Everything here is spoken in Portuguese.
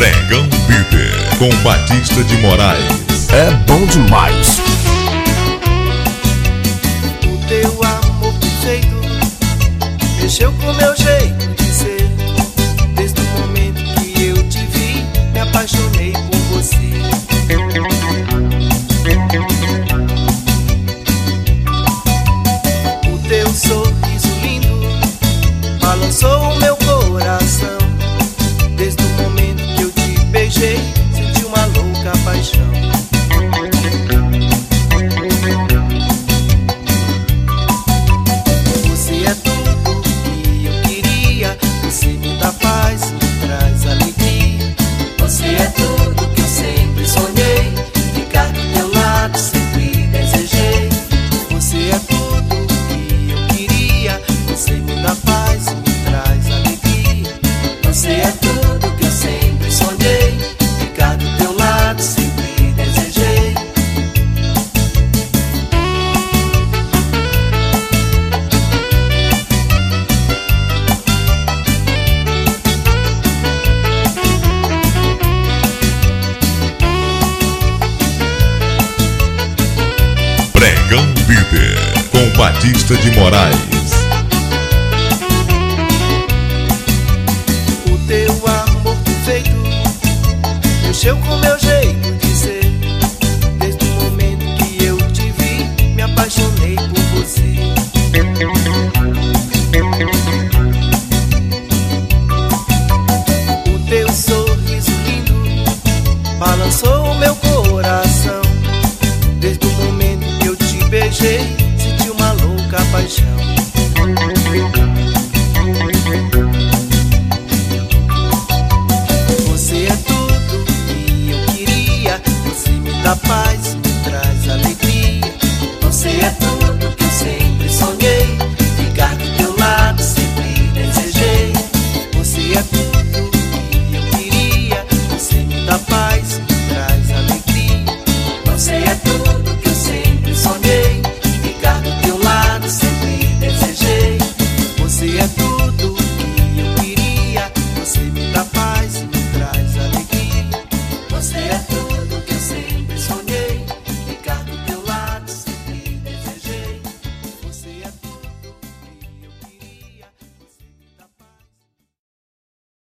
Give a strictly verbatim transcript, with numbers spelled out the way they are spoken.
Pregão Viver com Batista de Moraes. É bom demais. O teu amor perfeito mexeu com meu jeito de ser. Desde o momento que eu te vi, me apaixonei por você. O teu sorriso lindo balançou o meu coração. Desde o momento que eu te beijei, senti uma louca paixão. Você é tudo que eu queria, você me dá paz, me traz alegria. Você é tudo que eu sempre sonhei, ficar do teu lado sempre desejei. Você é tudo que eu queria, você me dá paz, me traz alegria. Você é tudo que eu sempre sonhei, ficar do teu lado sempre desejei. Pregão Viver com Batista de Moraes. O teu amor perfeito mexeu com meu